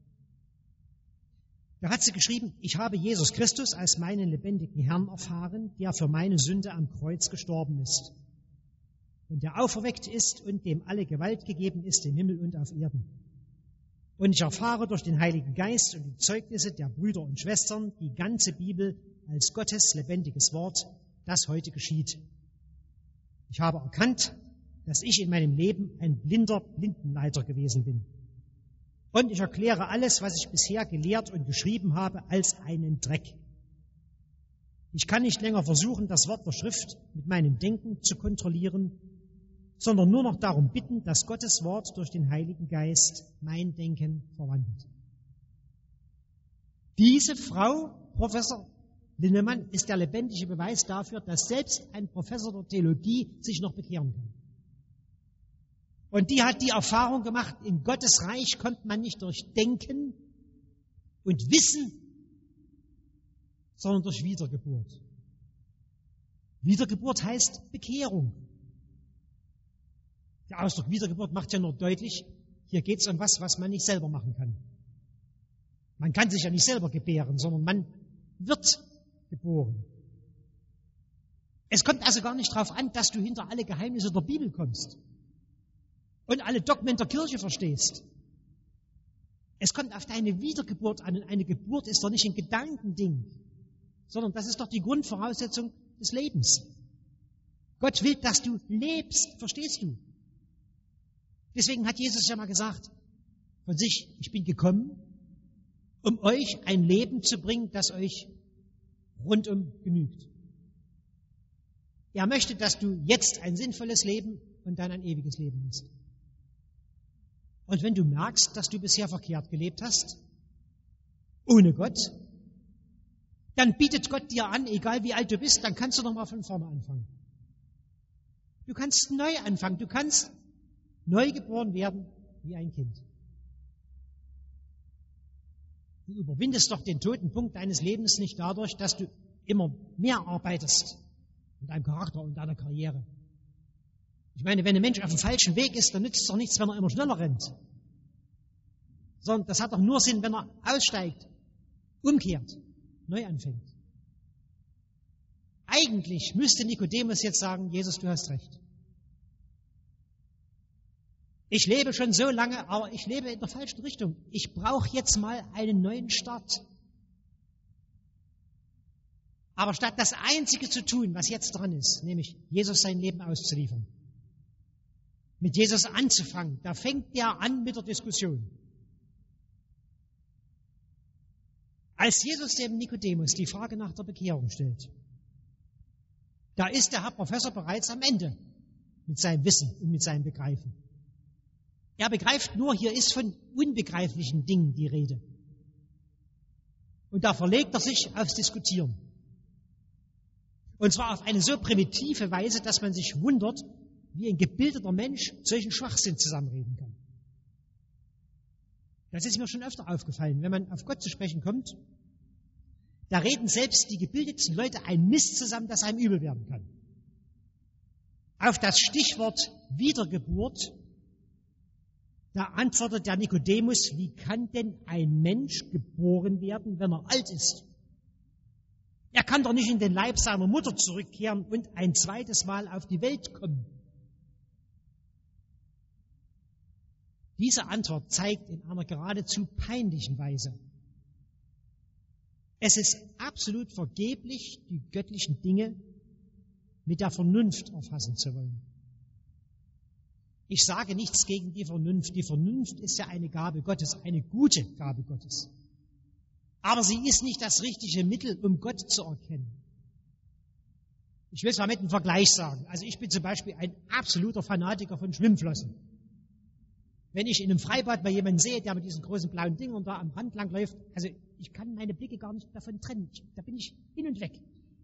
Da hat sie geschrieben, ich habe Jesus Christus als meinen lebendigen Herrn erfahren, der für meine Sünde am Kreuz gestorben ist. Und der auferweckt ist und dem alle Gewalt gegeben ist im Himmel und auf Erden. Und ich erfahre durch den Heiligen Geist und die Zeugnisse der Brüder und Schwestern die ganze Bibel als Gottes lebendiges Wort, das heute geschieht. Ich habe erkannt, dass ich in meinem Leben ein blinder Blindenleiter gewesen bin. Und ich erkläre alles, was ich bisher gelehrt und geschrieben habe, als einen Dreck. Ich kann nicht länger versuchen, das Wort der Schrift mit meinem Denken zu kontrollieren, sondern nur noch darum bitten, dass Gottes Wort durch den Heiligen Geist mein Denken verwandelt. Diese Frau, Professor Linnemann, ist der lebendige Beweis dafür, dass selbst ein Professor der Theologie sich noch bekehren kann. Und die hat die Erfahrung gemacht, in Gottes Reich kommt man nicht durch Denken und Wissen, sondern durch Wiedergeburt. Wiedergeburt heißt Bekehrung. Der Ausdruck Wiedergeburt macht ja nur deutlich, hier geht es um was, was man nicht selber machen kann. Man kann sich ja nicht selber gebären, sondern man wird geboren. Es kommt also gar nicht darauf an, dass du hinter alle Geheimnisse der Bibel kommst und alle Dogmen der Kirche verstehst. Es kommt auf deine Wiedergeburt an und eine Geburt ist doch nicht ein Gedankending, sondern das ist doch die Grundvoraussetzung des Lebens. Gott will, dass du lebst, verstehst du? Deswegen hat Jesus ja mal gesagt von sich, ich bin gekommen, um euch ein Leben zu bringen, das euch rundum genügt. Er möchte, dass du jetzt ein sinnvolles Leben und dann ein ewiges Leben hast. Und wenn du merkst, dass du bisher verkehrt gelebt hast, ohne Gott, dann bietet Gott dir an, egal wie alt du bist, dann kannst du nochmal von vorne anfangen. Du kannst neu anfangen, du kannst neu geboren werden wie ein Kind. Du überwindest doch den toten Punkt deines Lebens nicht dadurch, dass du immer mehr arbeitest an deinem Charakter und deiner Karriere. Ich meine, wenn ein Mensch auf dem falschen Weg ist, dann nützt es doch nichts, wenn er immer schneller rennt. Sondern das hat doch nur Sinn, wenn er aussteigt, umkehrt, neu anfängt. Eigentlich müsste Nikodemus jetzt sagen, Jesus, du hast recht. Ich lebe schon so lange, aber ich lebe in der falschen Richtung. Ich brauche jetzt mal einen neuen Start. Aber statt das Einzige zu tun, was jetzt dran ist, nämlich Jesus sein Leben auszuliefern, mit Jesus anzufangen, da fängt der an mit der Diskussion. Als Jesus dem Nikodemus die Frage nach der Bekehrung stellt, da ist der Herr Professor bereits am Ende mit seinem Wissen und mit seinem Begreifen. Er begreift nur, hier ist von unbegreiflichen Dingen die Rede. Und da verlegt er sich aufs Diskutieren. Und zwar auf eine so primitive Weise, dass man sich wundert, wie ein gebildeter Mensch solchen Schwachsinn zusammenreden kann. Das ist mir schon öfter aufgefallen. Wenn man auf Gott zu sprechen kommt, da reden selbst die gebildetsten Leute ein Mist zusammen, das einem übel werden kann. Auf das Stichwort Wiedergeburt, da antwortet der Nikodemus, wie kann denn ein Mensch geboren werden, wenn er alt ist? Er kann doch nicht in den Leib seiner Mutter zurückkehren und ein zweites Mal auf die Welt kommen. Diese Antwort zeigt in einer geradezu peinlichen Weise, es ist absolut vergeblich, die göttlichen Dinge mit der Vernunft erfassen zu wollen. Ich sage nichts gegen die Vernunft. Die Vernunft ist ja eine Gabe Gottes, eine gute Gabe Gottes. Aber sie ist nicht das richtige Mittel, um Gott zu erkennen. Ich will es mal mit einem Vergleich sagen. Also ich bin zum Beispiel ein absoluter Fanatiker von Schwimmflossen. Wenn ich in einem Freibad bei jemandem sehe, der mit diesen großen blauen Dingern da am Rand lang läuft, also ich kann meine Blicke gar nicht davon trennen. Ich, da bin ich hin und weg.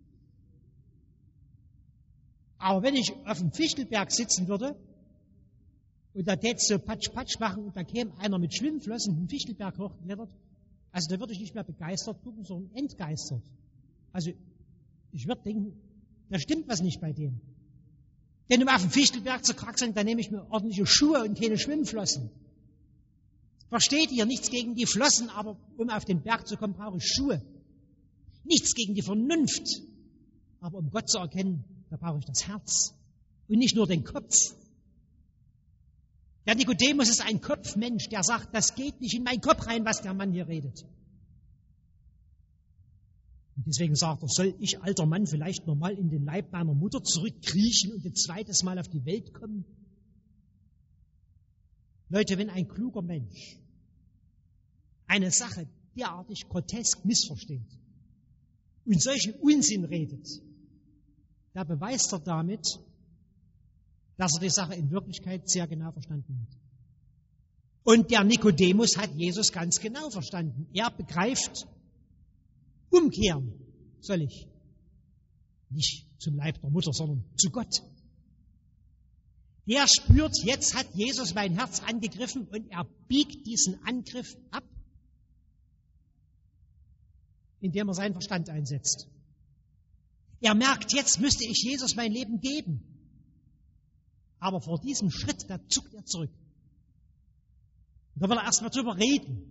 Aber wenn ich auf dem Fichtelberg sitzen würde und da täte es so Patsch, Patsch machen und da käme einer mit Schwimmflossen den Fichtelberg hochklettert, also da würde ich nicht mehr begeistert gucken, sondern entgeistert. Also ich würde denken, da stimmt was nicht bei dem. Denn um auf den Fichtelberg zu kraxeln, da nehme ich mir ordentliche Schuhe und keine Schwimmflossen. Versteht ihr? Nichts gegen die Flossen, aber um auf den Berg zu kommen, brauche ich Schuhe. Nichts gegen die Vernunft, aber um Gott zu erkennen, da brauche ich das Herz und nicht nur den Kopf. Der Nikodemus ist ein Kopfmensch, der sagt, das geht nicht in meinen Kopf rein, was der Mann hier redet. Und deswegen sagt er, soll ich, alter Mann, vielleicht nochmal in den Leib meiner Mutter zurückkriechen und ein zweites Mal auf die Welt kommen? Leute, wenn ein kluger Mensch eine Sache derartig grotesk missversteht und solchen Unsinn redet, da beweist er damit, dass er die Sache in Wirklichkeit sehr genau verstanden hat. Und der Nikodemus hat Jesus ganz genau verstanden. Er begreift, umkehren soll ich. Nicht zum Leib der Mutter, sondern zu Gott. Der spürt, jetzt hat Jesus mein Herz angegriffen und er biegt diesen Angriff ab, indem er seinen Verstand einsetzt. Er merkt, jetzt müsste ich Jesus mein Leben geben. Aber vor diesem Schritt, da zuckt er zurück. Und da will er erst mal drüber reden.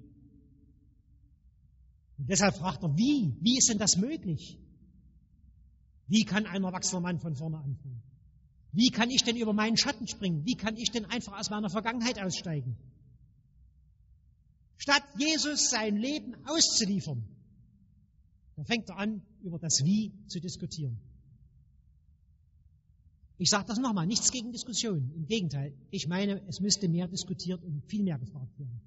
Und deshalb fragt er, wie? Wie ist denn das möglich? Wie kann ein erwachsener Mann von vorne anfangen? Wie kann ich denn über meinen Schatten springen? Wie kann ich denn einfach aus meiner Vergangenheit aussteigen? Statt Jesus sein Leben auszuliefern, da fängt er an, über das Wie zu diskutieren. Ich sage das nochmal, nichts gegen Diskussion. Im Gegenteil, ich meine, es müsste mehr diskutiert und viel mehr gefragt werden.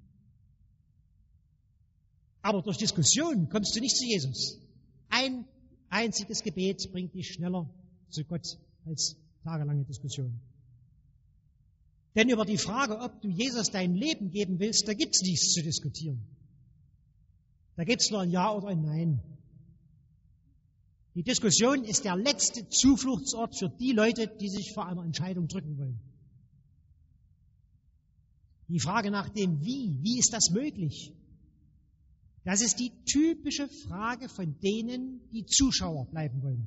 Aber durch Diskussion kommst du nicht zu Jesus. Ein einziges Gebet bringt dich schneller zu Gott als tagelange Diskussion. Denn über die Frage, ob du Jesus dein Leben geben willst, da gibt es nichts zu diskutieren. Da gibt es nur ein Ja oder ein Nein. Die Diskussion ist der letzte Zufluchtsort für die Leute, die sich vor einer Entscheidung drücken wollen. Die Frage nach dem Wie, wie ist das möglich? Das ist die typische Frage von denen, die Zuschauer bleiben wollen.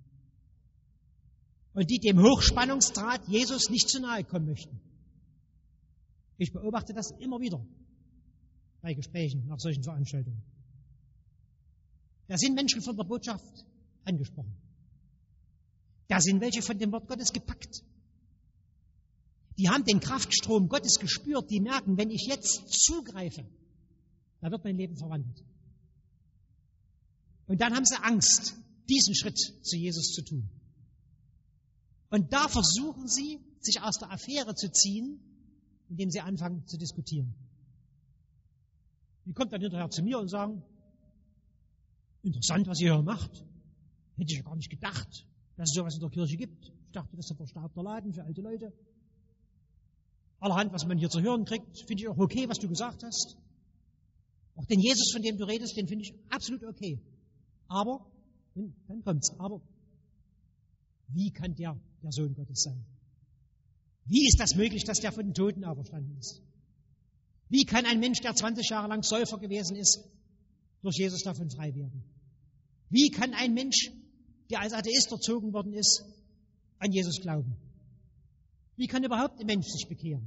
Und die dem Hochspannungsdraht Jesus nicht zu nahe kommen möchten. Ich beobachte das immer wieder bei Gesprächen nach solchen Veranstaltungen. Da sind Menschen von der Botschaft angesprochen. Da sind welche von dem Wort Gottes gepackt. Die haben den Kraftstrom Gottes gespürt, die merken, wenn ich jetzt zugreife, da wird mein Leben verwandelt. Und dann haben sie Angst, diesen Schritt zu Jesus zu tun. Und da versuchen sie, sich aus der Affäre zu ziehen, indem sie anfangen zu diskutieren. Die kommt dann hinterher zu mir und sagen, interessant, was ihr hier macht. Hätte ich ja gar nicht gedacht, dass es sowas in der Kirche gibt. Ich dachte, das ist ein verstaubter Laden für alte Leute. Allerhand, was man hier zu hören kriegt, finde ich auch okay, was du gesagt hast. Auch den Jesus, von dem du redest, den finde ich absolut okay. Aber, dann kommt's, aber, wie kann der der Sohn Gottes sein? Wie ist das möglich, dass der von den Toten auferstanden ist? Wie kann ein Mensch, der zwanzig Jahre lang Säufer gewesen ist, durch Jesus davon frei werden? Wie kann ein Mensch, der als Atheist erzogen worden ist, an Jesus glauben? Wie kann überhaupt ein Mensch sich bekehren?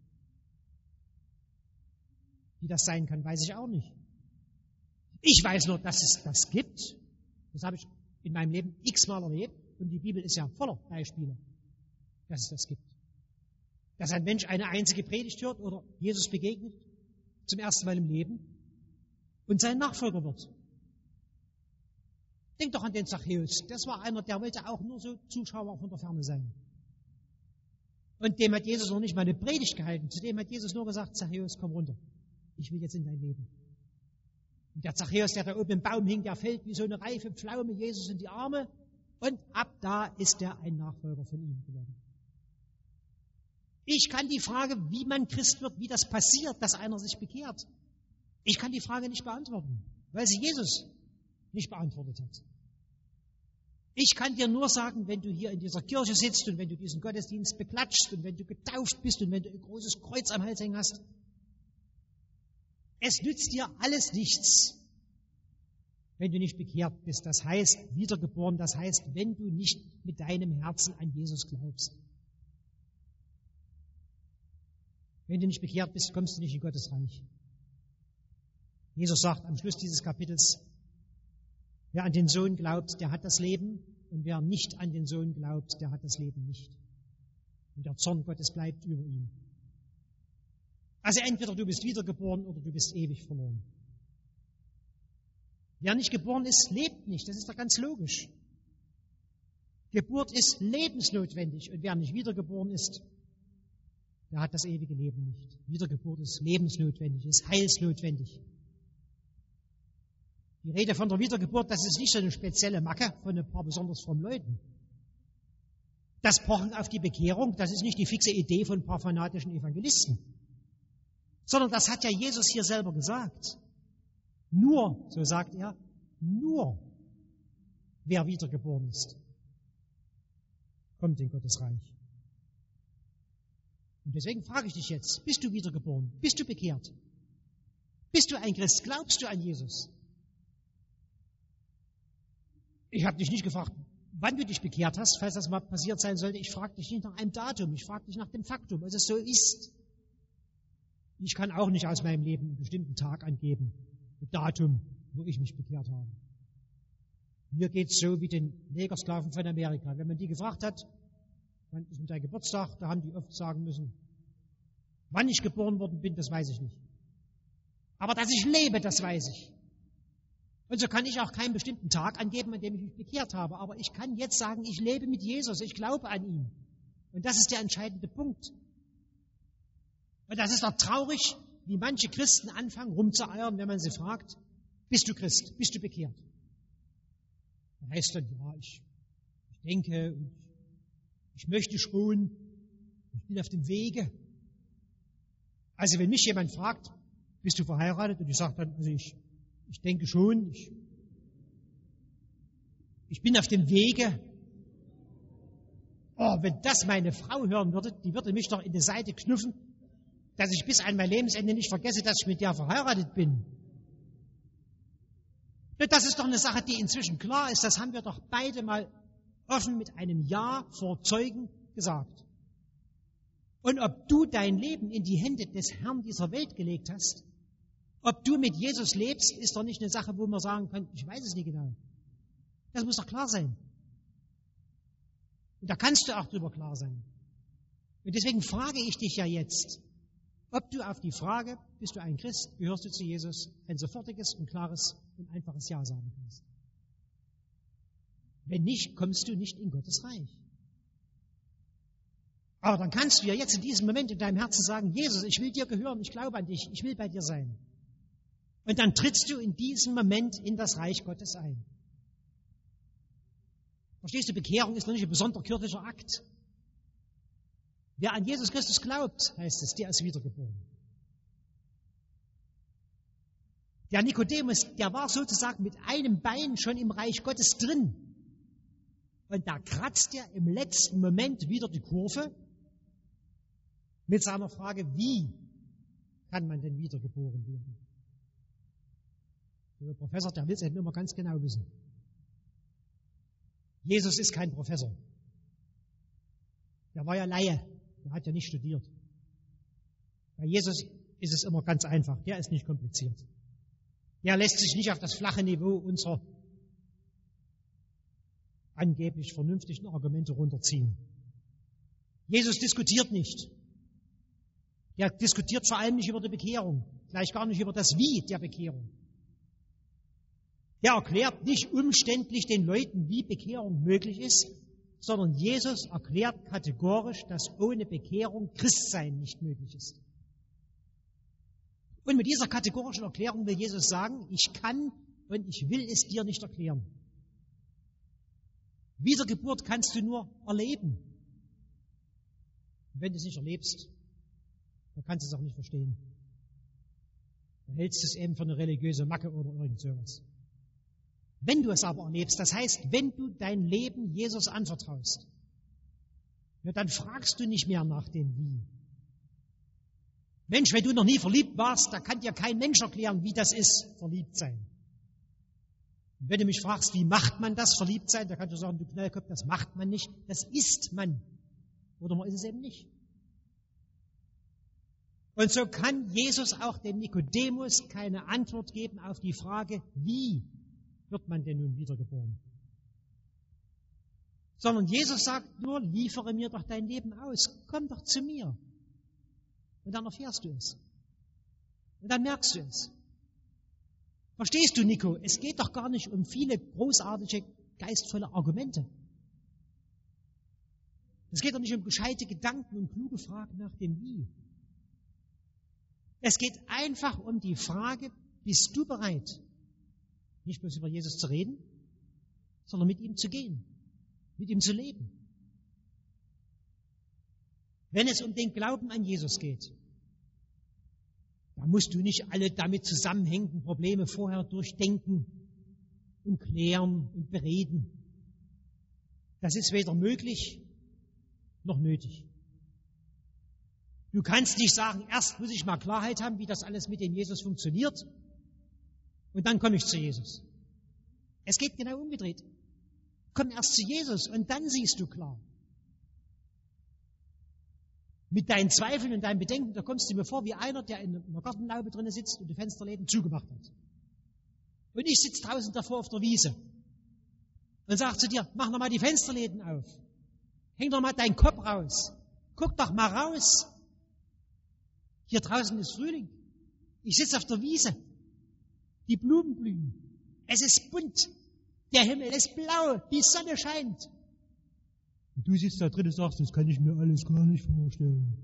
Wie das sein kann, weiß ich auch nicht. Ich weiß nur, dass es das gibt. Das habe ich in meinem Leben x-mal erlebt. Und die Bibel ist ja voller Beispiele, dass es das gibt. Dass ein Mensch eine einzige Predigt hört oder Jesus begegnet, zum ersten Mal im Leben, und sein Nachfolger wird. Denk doch an den Zachäus. Das war einer, der wollte auch nur so Zuschauer von der Ferne sein. Und dem hat Jesus noch nicht mal eine Predigt gehalten. Zu dem hat Jesus nur gesagt, Zachäus, komm runter. Ich will jetzt in dein Leben. Und der Zachäus, der da oben im Baum hing, der fällt wie so eine reife Pflaume Jesus in die Arme. Und ab da ist er ein Nachfolger von ihm geworden. Ich kann die Frage, wie man Christ wird, wie das passiert, dass einer sich bekehrt, ich kann die Frage nicht beantworten, weil sie Jesus nicht beantwortet hat. Ich kann dir nur sagen, wenn du hier in dieser Kirche sitzt und wenn du diesen Gottesdienst beklatschst und wenn du getauft bist und wenn du ein großes Kreuz am Hals hängen hast, es nützt dir alles nichts, wenn du nicht bekehrt bist. Das heißt, wiedergeboren, das heißt, wenn du nicht mit deinem Herzen an Jesus glaubst. Wenn du nicht bekehrt bist, kommst du nicht in Gottes Reich. Jesus sagt am Schluss dieses Kapitels, wer an den Sohn glaubt, der hat das Leben, und wer nicht an den Sohn glaubt, der hat das Leben nicht. Und der Zorn Gottes bleibt über ihm. Also entweder du bist wiedergeboren oder du bist ewig verloren. Wer nicht geboren ist, lebt nicht. Das ist doch ganz logisch. Geburt ist lebensnotwendig. Und wer nicht wiedergeboren ist, der hat das ewige Leben nicht. Wiedergeburt ist lebensnotwendig, ist heilsnotwendig. Die Rede von der Wiedergeburt, das ist nicht so eine spezielle Macke von ein paar besonders frommen Leuten. Das Pochen auf die Bekehrung, das ist nicht die fixe Idee von ein paar fanatischen Evangelisten. Sondern das hat ja Jesus hier selber gesagt. Nur, so sagt er, nur wer wiedergeboren ist, kommt in Gottes Reich. Und deswegen frage ich dich jetzt, bist du wiedergeboren? Bist du bekehrt? Bist du ein Christ? Glaubst du an Jesus? Ich habe dich nicht gefragt, wann du dich bekehrt hast, falls das mal passiert sein sollte. Ich frage dich nicht nach einem Datum, ich frage dich nach dem Faktum, dass es so ist. Ich kann auch nicht aus meinem Leben einen bestimmten Tag angeben, ein Datum, wo ich mich bekehrt habe. Mir geht es so wie den Negersklaven von Amerika. Wenn man die gefragt hat, wann ist dein Geburtstag, da haben die oft sagen müssen, wann ich geboren worden bin, das weiß ich nicht. Aber dass ich lebe, das weiß ich. Und so kann ich auch keinen bestimmten Tag angeben, an dem ich mich bekehrt habe. Aber ich kann jetzt sagen, ich lebe mit Jesus, ich glaube an ihn. Und das ist der entscheidende Punkt. Und das ist doch traurig, wie manche Christen anfangen rumzueiern, wenn man sie fragt, bist du Christ, bist du bekehrt? Dann heißt dann, ja, ich, ich denke, ich möchte schon, ich bin auf dem Wege. Also wenn mich jemand fragt, bist du verheiratet? Und ich sage dann, also ich, ich denke schon, ich, ich bin auf dem Wege. Oh, wenn das meine Frau hören würde, die würde mich doch in die Seite knuffen, dass ich bis an mein Lebensende nicht vergesse, dass ich mit der verheiratet bin. Das ist doch eine Sache, die inzwischen klar ist. Das haben wir doch beide mal offen mit einem Ja vor Zeugen gesagt. Und ob du dein Leben in die Hände des Herrn dieser Welt gelegt hast, ob du mit Jesus lebst, ist doch nicht eine Sache, wo man sagen kann, ich weiß es nicht genau. Das muss doch klar sein. Und da kannst du auch drüber klar sein. Und deswegen frage ich dich ja jetzt, ob du auf die Frage, bist du ein Christ, gehörst du zu Jesus, ein sofortiges und klares und einfaches Ja sagen kannst. Wenn nicht, kommst du nicht in Gottes Reich. Aber dann kannst du ja jetzt in diesem Moment in deinem Herzen sagen, Jesus, ich will dir gehören, ich glaube an dich, ich will bei dir sein. Und dann trittst du in diesem Moment in das Reich Gottes ein. Verstehst du, Bekehrung ist noch nicht ein besonderer kirchlicher Akt. Wer an Jesus Christus glaubt, heißt es, der ist wiedergeboren. Der Nikodemus, der war sozusagen mit einem Bein schon im Reich Gottes drin. Und da kratzt er im letzten Moment wieder die Kurve mit seiner Frage, wie kann man denn wiedergeboren werden? Der Professor, der will es eben immer ganz genau wissen. Jesus ist kein Professor. Der war ja Laie, der hat ja nicht studiert. Bei Jesus ist es immer ganz einfach, der ist nicht kompliziert. Der lässt sich nicht auf das flache Niveau unserer angeblich vernünftigen Argumente runterziehen. Jesus diskutiert nicht. Er diskutiert vor allem nicht über die Bekehrung, gleich gar nicht über das Wie der Bekehrung. Er erklärt nicht umständlich den Leuten, wie Bekehrung möglich ist, sondern Jesus erklärt kategorisch, dass ohne Bekehrung Christsein nicht möglich ist. Und mit dieser kategorischen Erklärung will Jesus sagen, ich kann und ich will es dir nicht erklären. Wiedergeburt kannst du nur erleben. Und wenn du es nicht erlebst, dann kannst du es auch nicht verstehen. Dann hältst du es eben für eine religiöse Macke oder irgend sowas. Wenn du es aber erlebst, das heißt, wenn du dein Leben Jesus anvertraust, ja, dann fragst du nicht mehr nach dem Wie. Mensch, wenn du noch nie verliebt warst, da kann dir kein Mensch erklären, wie das ist, verliebt sein. Und wenn du mich fragst, wie macht man das, verliebt sein, da kannst du sagen, du Knallkopf, das macht man nicht, das ist man. Oder man ist es eben nicht. Und so kann Jesus auch dem Nikodemus keine Antwort geben auf die Frage, wie wird man denn nun wiedergeboren? Sondern Jesus sagt nur, liefere mir doch dein Leben aus, komm doch zu mir. Und dann erfährst du es. Und dann merkst du es. Verstehst du, Nico? Es geht doch gar nicht um viele großartige, geistvolle Argumente. Es geht doch nicht um gescheite Gedanken und kluge Fragen nach dem Wie. Es geht einfach um die Frage, bist du bereit, nicht bloß über Jesus zu reden, sondern mit ihm zu gehen, mit ihm zu leben. Wenn es um den Glauben an Jesus geht, da musst du nicht alle damit zusammenhängenden Probleme vorher durchdenken und klären und bereden. Das ist weder möglich noch nötig. Du kannst nicht sagen, erst muss ich mal Klarheit haben, wie das alles mit dem Jesus funktioniert, und dann komme ich zu Jesus. Es geht genau umgedreht. Komm erst zu Jesus und dann siehst du klar. Mit deinen Zweifeln und deinen Bedenken, da kommst du mir vor wie einer, der in einer Gartenlaube drin sitzt und die Fensterläden zugemacht hat. Und ich sitze draußen davor auf der Wiese und sage zu dir, mach noch mal die Fensterläden auf. Häng doch mal deinen Kopf raus. Guck doch mal raus. Hier draußen ist Frühling. Ich sitze auf der Wiese. Die Blumen blühen. Es ist bunt. Der Himmel ist blau. Die Sonne scheint. Und du sitzt da drin und sagst, das kann ich mir alles gar nicht vorstellen.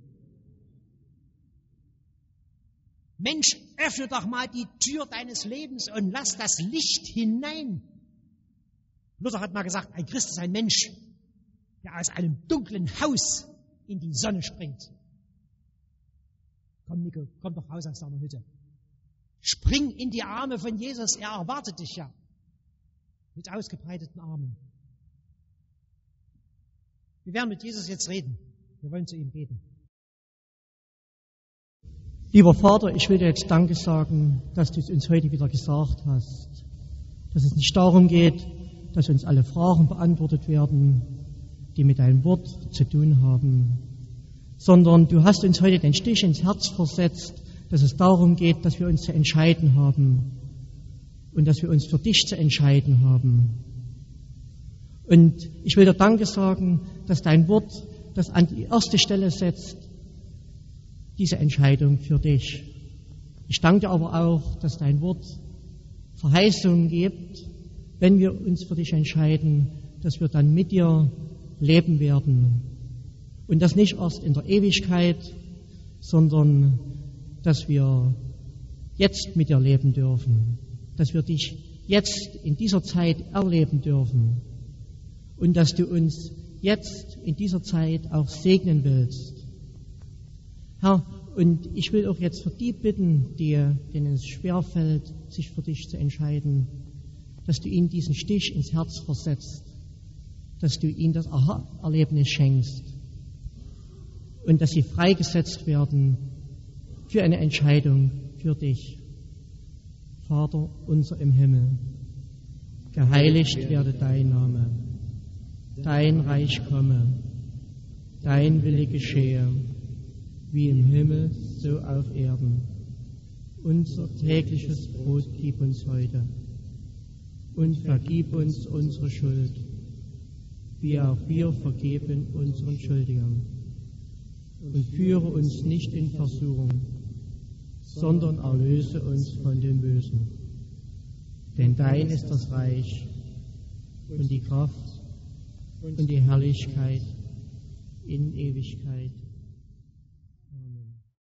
Mensch, öffne doch mal die Tür deines Lebens und lass das Licht hinein. Luther hat mal gesagt, ein Christ ist ein Mensch, der aus einem dunklen Haus in die Sonne springt. Komm, Nico, komm doch raus aus deiner Hütte. Spring in die Arme von Jesus, er erwartet dich ja. Mit ausgebreiteten Armen. Wir werden mit Jesus jetzt reden. Wir wollen zu ihm beten. Lieber Vater, ich will dir jetzt Danke sagen, dass du es uns heute wieder gesagt hast. Dass es nicht darum geht, dass uns alle Fragen beantwortet werden, die mit deinem Wort zu tun haben, sondern du hast uns heute den Stich ins Herz versetzt, dass es darum geht, dass wir uns zu entscheiden haben und dass wir uns für dich zu entscheiden haben. Und ich will dir Danke sagen, dass dein Wort das an die erste Stelle setzt, diese Entscheidung für dich. Ich danke dir aber auch, dass dein Wort Verheißungen gibt, wenn wir uns für dich entscheiden, dass wir dann mit dir leben werden. Und das nicht erst in der Ewigkeit, sondern dass wir jetzt mit dir leben dürfen, dass wir dich jetzt in dieser Zeit erleben dürfen und dass du uns jetzt in dieser Zeit auch segnen willst. Herr, und ich will auch jetzt für die bitten, die, denen es schwerfällt, sich für dich zu entscheiden, dass du ihnen diesen Stich ins Herz versetzt, dass du ihnen das Aha-Erlebnis schenkst und dass sie freigesetzt werden für eine Entscheidung für dich. Vater unser im Himmel, geheiligt werde dein Name, dein Reich komme, dein Wille geschehe, wie im Himmel, so auf Erden. Unser tägliches Brot gib uns heute und vergib uns unsere Schuld, wie auch wir vergeben unseren Schuldigern. Und führe uns nicht in Versuchung, sondern erlöse uns von dem Bösen. Denn dein ist das Reich und die Kraft und die Herrlichkeit in Ewigkeit.